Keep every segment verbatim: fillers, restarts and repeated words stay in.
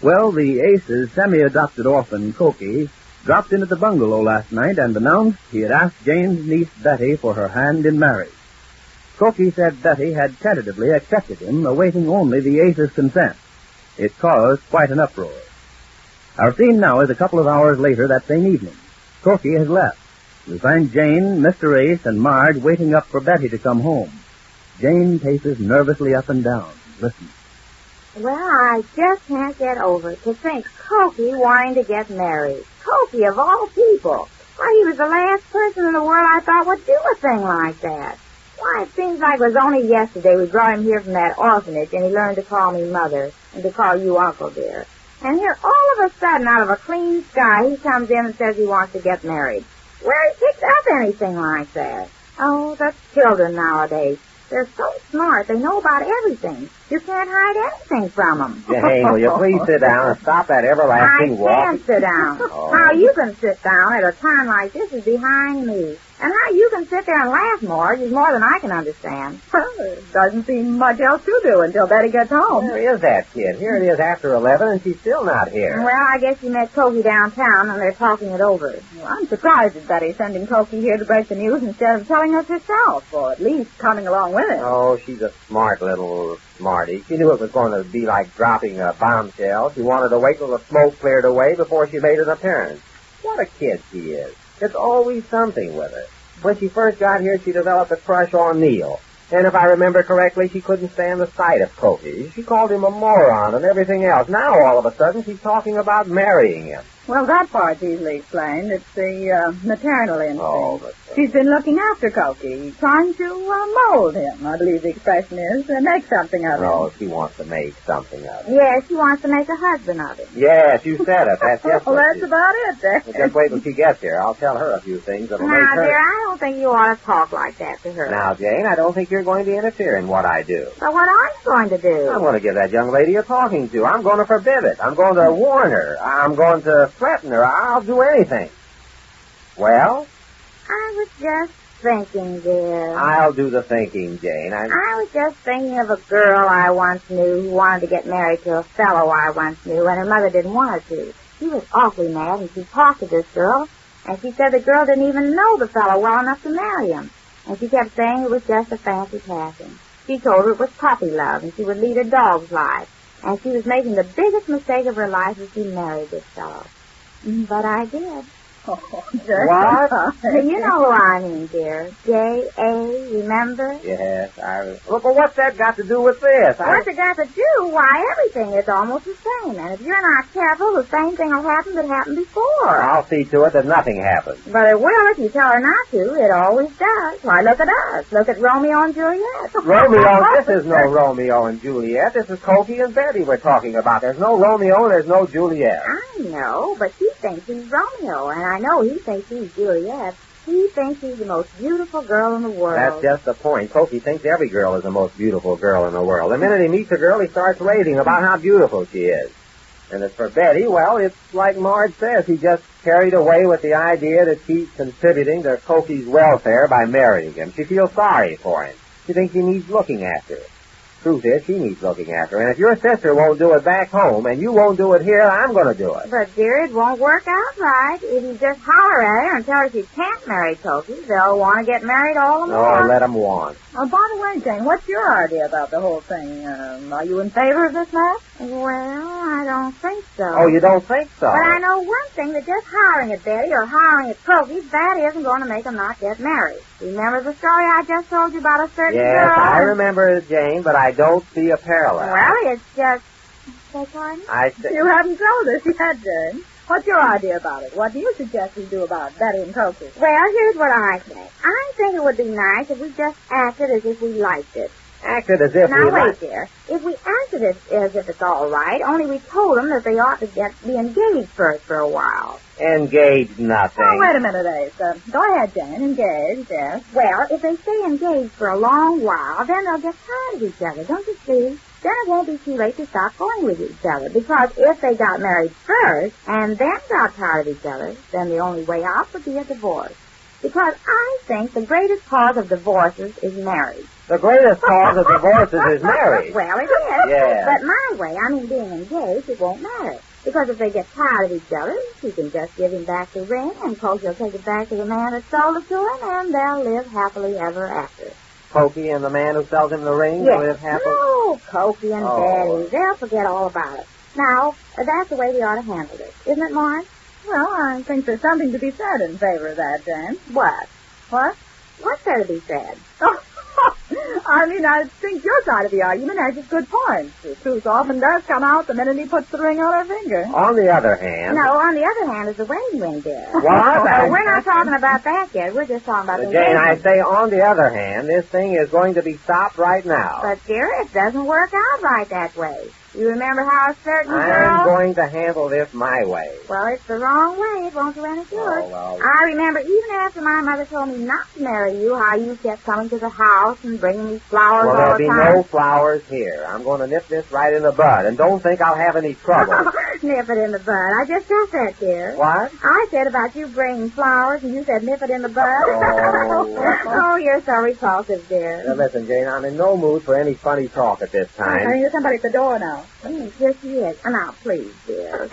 Well, the Ace's semi-adopted orphan, Cokie, dropped in at the bungalow last night and announced he had asked Jane's niece Betty for her hand in marriage. Cokie said Betty had tentatively accepted him, awaiting only the Ace's consent. It caused quite an uproar. Our scene now is a couple of hours later that same evening. Cokie has left. We find Jane, Mister Ace, and Marge waiting up for Betty to come home. Jane paces nervously up and down. Listen. Well, I just can't get over it to think Cokie wanting to get married. Cokie, of all people. Why, he was the last person in the world I thought would do a thing like that. Why, it seems like it was only yesterday we brought him here from that orphanage and he learned to call me Mother and to call you Uncle, dear. And here, all of a sudden, out of a clean sky, he comes in and says he wants to get married. Where he picked up anything like that? Oh, the children nowadays. They're so smart. They know about everything. You can't hide anything from them. Jane, will you please sit down and stop that everlasting walk? I can't sit down. Oh. How you can sit down at a time like this is behind me. And how you can sit there and laugh more is more than I can understand. Doesn't seem much else to do until Betty gets home. Where is that kid? Here it is after eleven, and she's still not here. Well, I guess you met Cokie downtown, and they're talking it over. Well, I'm surprised at Betty sending Cokie here to break the news instead of telling us herself, or at least coming along with it. Oh, she's a smart little smarty. She knew it was going to be like dropping a bombshell. She wanted to wait till the smoke cleared away before she made an appearance. What a kid she is. There's always something with her. When she first got here, she developed a crush on Neil. And if I remember correctly, she couldn't stand the sight of Cokie. She called him a moron and everything else. Now, all of a sudden, she's talking about marrying him. Well, that part's easily explained. It's the uh, maternal instinct. Oh, but... She's been looking after Cokie, trying to uh, mold him, I believe the expression is, and make something of him. No, she wants to make something of him. Yes, she wants to make a husband of him. Yes, you said it. That's just well, what that's she... about it, then. Well, just wait till she gets here. I'll tell her a few things that'll now, make her... dear, I don't think you ought to talk like that to her. Now, Jane, I don't think you're going to interfere in what I do. But what are you going to do? I'm going to give that young lady you're talking to. I'm going to forbid it. I'm going to warn her. I'm going to threaten her. I'll do anything. Well? I was just thinking, dear. I'll do the thinking, Jane. I... I was just thinking of a girl I once knew who wanted to get married to a fellow I once knew, and her mother didn't want her to. She was awfully mad, and she talked to this girl, and she said the girl didn't even know the fellow well enough to marry him. And she kept saying it was just a fancy passing. She told her it was puppy love, and she would lead a dog's life. And she was making the biggest mistake of her life if she married this fellow. But I did. Oh, what? You know who I mean, dear. J A, remember? Yes, I... Look, well, what's that got to do with this? I... What's it got to do? Why, everything is almost the same. And if you're not careful, the same thing will happen that happened before. I'll see to it that nothing happens. But it will if you tell her not to. It always does. Why, look at us. Look at Romeo and Juliet. Romeo? This is no Romeo and Juliet. This is Cokie and Betty we're talking about. There's no Romeo and there's no Juliet. I know, but she thinks he's Romeo, and I know he thinks he's Juliet. He thinks she's the most beautiful girl in the world. That's just the point. Cokie thinks every girl is the most beautiful girl in the world. The minute he meets a girl, he starts raving about how beautiful she is. And as for Betty, well, it's like Marge says. He just carried away with the idea that she's contributing to Cokie's welfare by marrying him. She feels sorry for him. She thinks he needs looking after. Truth is, she needs looking after. And if your sister won't do it back home, and you won't do it here, I'm going to do it. But, dear, it won't work out right. If you just holler at her and tell her she can't marry Cokie, they'll want to get married all the more. Oh, let them want. Oh, by the way, Jane, what's your idea about the whole thing? Um, are you in favor of this match? Well, I don't think so. Oh, you don't think so? But I know one thing, that just hollering at Betty or hollering at Cokie, that isn't going to make them not get married. Remember the story I just told you about a certain yes, girl? Yes, I remember it, Jane, but I don't see a parallel. Well, it's just... Beg pardon? I th- You haven't told us yet, Jane. What's your idea about it? What do you suggest we do about Betty and Cokie? Well, here's what I think. I think it would be nice if we just acted as if we liked it. Acted as if now, we... Now, wait like... there. If we acted as, as if it's all right, only we told them that they ought to get be engaged first for a while. Engaged nothing. Oh, wait a minute, Ace. Uh, go ahead, Jane. Engaged, yes. Well, if they stay engaged for a long while, then they'll get tired of each other, don't you see? Then it won't be too late to stop going with each other. Because if they got married first and then got tired of each other, then the only way out would be a divorce. Because I think the greatest cause of divorces is marriage. The greatest cause of divorces is marriage. Well, it is. Yeah. But my way, I mean being engaged, it won't matter. Because if they get tired of each other, she can just give him back the ring, and Cokie will take it back to the man that sold it to him, and they'll live happily ever after. Cokie and the man who sells him the ring Yes. will live happily? No, Cokie and Oh. Betty. They'll forget all about it. Now, that's the way we ought to handle it. Isn't it, Marge? Well, I think there's something to be said in favor of that, Jane. What? What? What's there to be said? I mean, I think your side of the argument has its good points. The truth often does come out the minute he puts the ring on her finger. On the other hand... No, on the other hand is the wedding ring, dear. What? Oh, we're not talking about that yet. We're just talking about Uh, the Jane, I engagement. say on the other hand, this thing is going to be stopped right now. But, dear, it doesn't work out right that way. You remember how a certain girl... I'm going to handle this my way. Well, it's the wrong way. It won't do any good. Oh, well. I remember even after my mother told me not to marry you, how you kept coming to the house and bringing me flowers Well, all there'll the be time. no flowers here. I'm going to nip this right in the bud, and don't think I'll have any trouble. Nip it in the bud. I just said that, dear. What? I said about you bringing flowers, and you said nip it in the bud. Oh. Oh, you're so repulsive, dear. Now, listen, Jane, I'm in no mood for any funny talk at this I time. hear somebody at the door now. Mm, here she is. Oh, now, please, dear.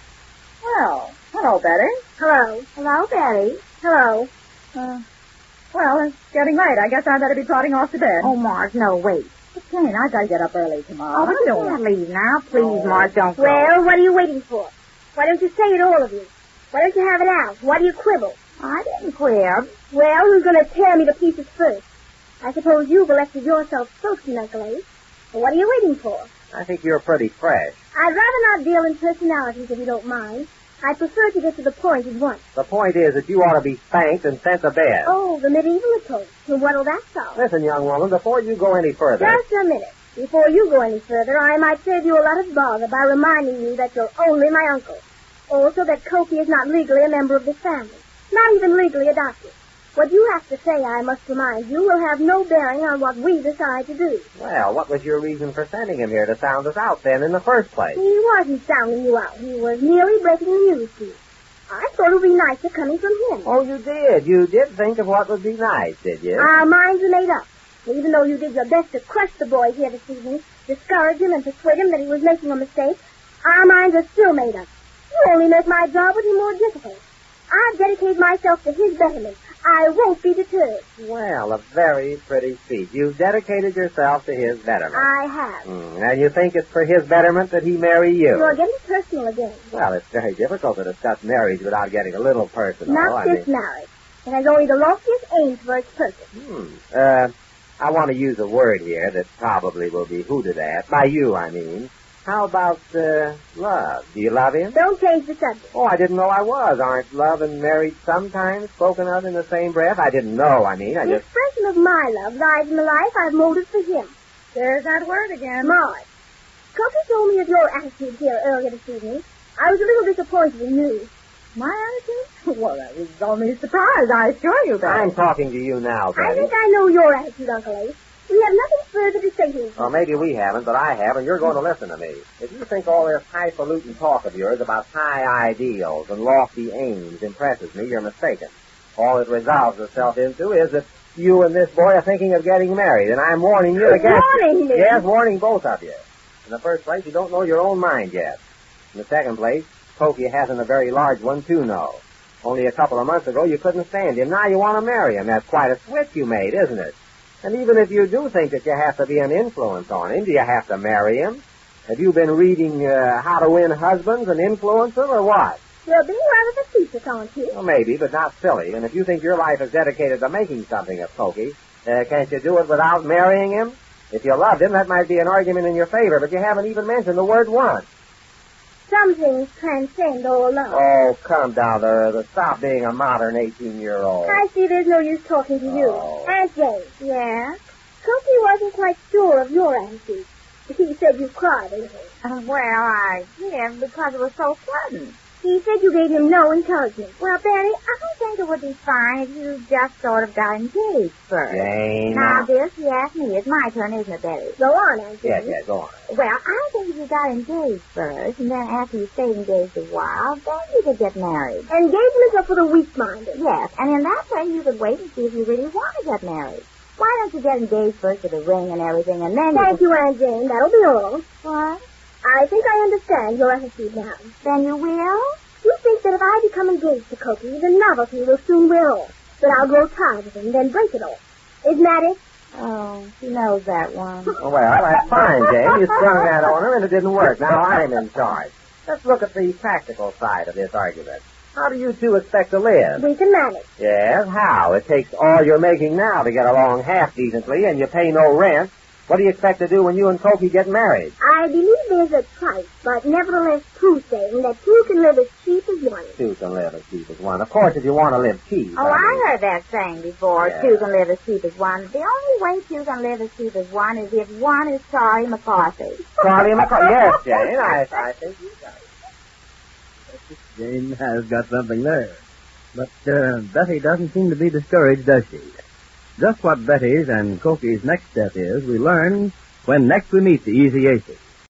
Well, hello, Betty. Hello. Hello, Betty. Hello. Uh, well, it's getting late. I guess I'd better be trotting off to bed. Oh, Marge, no, wait. But Jane, I gotta get up early tomorrow. Oh, but I you don't can't want- leave now. Please, Oh. Marge, don't go. Well, what are you waiting for? Why don't you say it, all of you? Why don't you have it out? Why do you quibble? I didn't quib. Well, who's going to tear me to pieces first? I suppose you've elected yourself spokesman, Uncle Ace. Well, what are you waiting for? I think you're pretty fresh. I'd rather not deal in personalities if you don't mind. I'd prefer to get to the point at once. The point is that you ought to be spanked and sent to bed. Oh, the medieval approach. And what'll that solve? Listen, young woman, before you go any further... Just a minute. Before you go any further, I might save you a lot of bother by reminding you that you're only my uncle. Also that Cokie is not legally a member of this family. Not even legally adopted. What you have to say, I must remind you, will have no bearing on what we decide to do. Well, what was your reason for sending him here to sound us out then in the first place? He wasn't sounding you out. He was merely breaking the news to you. I thought it would be nicer coming from him. Oh, you did. You did think of what would be nice, did you? Our minds are made up. And even though you did your best to crush the boy here this evening, discourage him and persuade him that he was making a mistake, our minds are still made up. You only make my job with him more difficult. I've dedicated myself to his betterment. I won't be deterred. Well, a very pretty speech. You've dedicated yourself to his betterment. I have. Hmm, and you think it's for his betterment that he marry you? You're getting personal again. Well, it's very difficult to discuss marriage without getting a little personal. Not I this mean... marriage. It has only the loftiest aims for its purpose. Hmm. Uh, I want to use a word here that probably will be hooted at. By you, I mean. How about, uh, love? Do you love him? Don't change the subject. Oh, I didn't know I was. Aren't love and marriage sometimes spoken of in the same breath? I didn't know, I mean. I The just... expression of my love lies in the life I've molded for him. There's that word again. Marge. Cokie told me of your attitude here earlier this evening. I was a little disappointed in you. My attitude? Well, that was only a surprise, I assure you, Betty. I'm talking to you now, I Betty. think I know your attitude, Uncle Ace. We have nothing further to say to each Well, other. maybe we haven't, but I have, and you're going to listen to me. If you think all this highfalutin talk of yours about high ideals and lofty aims impresses me, you're mistaken. All it resolves itself into is that you and this boy are thinking of getting married, and I'm warning you against it. Warning me? Yes, warning both of you. In the first place, you don't know your own mind yet. In the second place, Cokie hasn't a very large one to know. Only a couple of months ago, you couldn't stand him. Now you want to marry him. That's quite a switch you made, isn't it? And even if you do think that you have to be an influence on him, do you have to marry him? Have you been reading uh, How to Win Husbands and Influence Them, or what? You're being rather facetious, aren't you? Well, maybe, but not silly. And if you think your life is dedicated to making something of Cokie, uh, can't you do it without marrying him? If you loved him, that might be an argument in your favor, but you haven't even mentioned the word once. Some things transcend all love. Oh, come down there. The, stop being a modern eighteen-year-old. I see there's no use talking to you. Oh. Aunt Jane. Yeah? Cokie wasn't quite sure of your attitude. He said you cried a little. Uh, well, I did because it was so sudden. He said you gave him no encouragement. Well, Betty, I think it would be fine if you just sort of got engaged first. Jane. Now, this, you asked me. It's my turn, isn't it, Betty? Go on, Aunt Jane. Yes, yes, go on. Well, I think if you got engaged first, and then after you stayed engaged a while, then you could get married. Engagement is up for the weak-minded. Yes, and in that way you could wait and see if you really want to get married. Why don't you get engaged first with a ring and everything, and then Thank you... you, Aunt Jane. That'll be all. What? I think I understand your attitude now. Then you will? You think that if I become engaged to Cokie, the novelty will soon wear off. That I'll grow tired of it and then break it off. Isn't that it? Oh, she knows that one. Well, that's fine, Jane. You sprung that on her, and it didn't work. Now I'm in charge. Let's look at the practical side of this argument. How do you two expect to live? We can manage. Yes, how? It takes all you're making now to get along half decently, and you pay no rent. What do you expect to do when you and Cokie get married? I believe there's a price, but nevertheless true saying that two can live as cheap as one. Two can live as cheap as one. Of course, if you want to live cheap. Oh, I, mean. I heard that saying before. Yeah. Two can live as cheap as one. The only way two can live as cheap as one is if one is Charlie McCarthy. Charlie McCarthy. Yes, Jane, I, I think you got it. Jane has got something there. But uh, Betty doesn't seem to be discouraged, does she? Just what Betty's and Cokie's next step is, we learn when next we meet the Easy Aces.